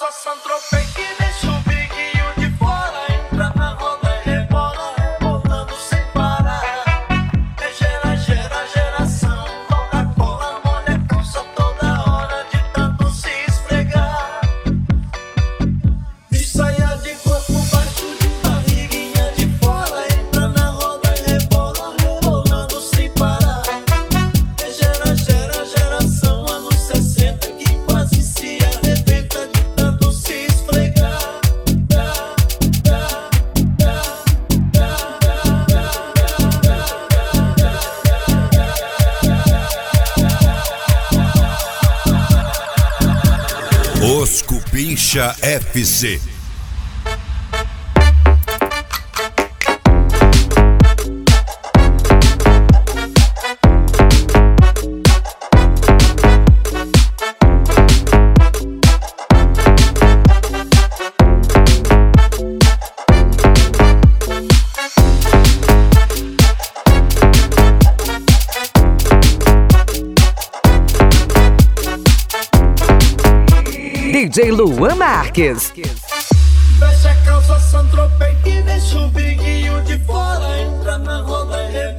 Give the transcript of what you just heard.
calça Saint-Tropez que deixa o biguinho de fora. Entra na roda e rebola, rebolando sem parar. É gera, gera, geração. Coca-Cola molha a calça toda hora de tanto se esfregar. De saia de corpo baixo, de barriguinha de fora. Entra na roda e rebola, rebolando sem parar. É gera, gera, geração. Anos 60 que quase se arrebenta de tanto se esfregar. Os Cupincha FC. DJ Luan Marques. Fecha a calça Saint-Tropez que deixa o biguinho de fora. Entra na roda e